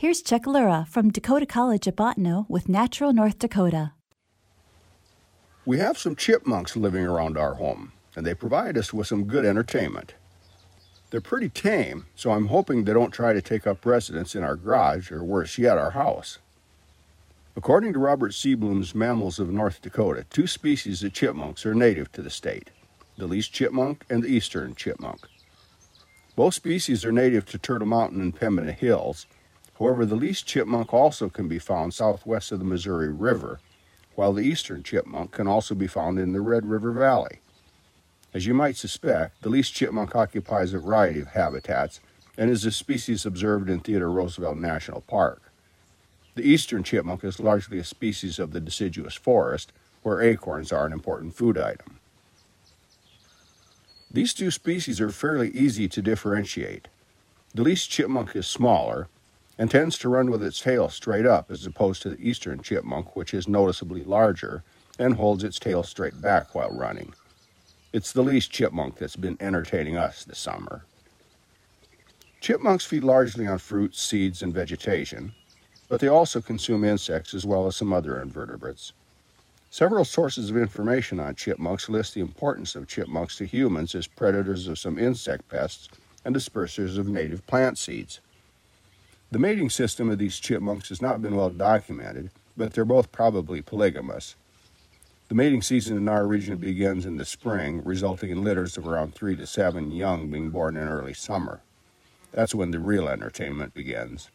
Here's Chuck Lura from Dakota College at Bottineau with Natural North Dakota. We have some chipmunks living around our home, and they provide us with some good entertainment. They're pretty tame, so I'm hoping they don't try to take up residence in our garage, or worse yet, our house. According to Robert Seablum's Mammals of North Dakota, two species of chipmunks are native to the state, the least chipmunk and the eastern chipmunk. Both species are native to Turtle Mountain and Pembina Hills. However, the least chipmunk also can be found southwest of the Missouri River, while the eastern chipmunk can also be found in the Red River Valley. As you might suspect, the least chipmunk occupies a variety of habitats and is a species observed in Theodore Roosevelt National Park. The eastern chipmunk is largely a species of the deciduous forest, where acorns are an important food item. These two species are fairly easy to differentiate. The least chipmunk is smaller and tends to run with its tail straight up, as opposed to the eastern chipmunk, which is noticeably larger and holds its tail straight back while running. It's the least chipmunk that's been entertaining us this summer. Chipmunks feed largely on fruits, seeds, and vegetation, but they also consume insects as well as some other invertebrates. Several sources of information on chipmunks list the importance of chipmunks to humans as predators of some insect pests and dispersers of native plant seeds. The mating system of these chipmunks has not been well documented, but they're both probably polygamous. The mating season in our region begins in the spring, resulting in litters of around 3 to 7 young being born in early summer. That's when the real entertainment begins.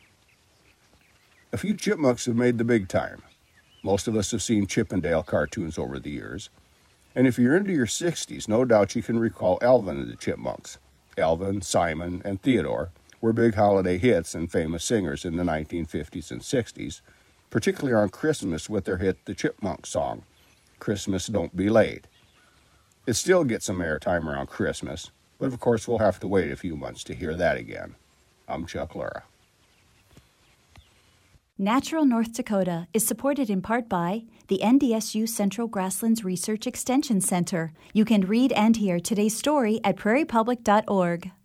A few chipmunks have made the big time. Most of us have seen Chip and Dale cartoons over the years. And if you're into your 60s, no doubt you can recall Alvin and the Chipmunks. Alvin, Simon, and Theodore were big holiday hits and famous singers in the 1950s and 60s, particularly on Christmas with their hit The Chipmunk Song, Christmas Don't Be Late. It still gets some airtime around Christmas, but of course we'll have to wait a few months to hear that again. I'm Chuck Lura. Natural North Dakota is supported in part by the NDSU Central Grasslands Research Extension Center. You can read and hear today's story at prairiepublic.org.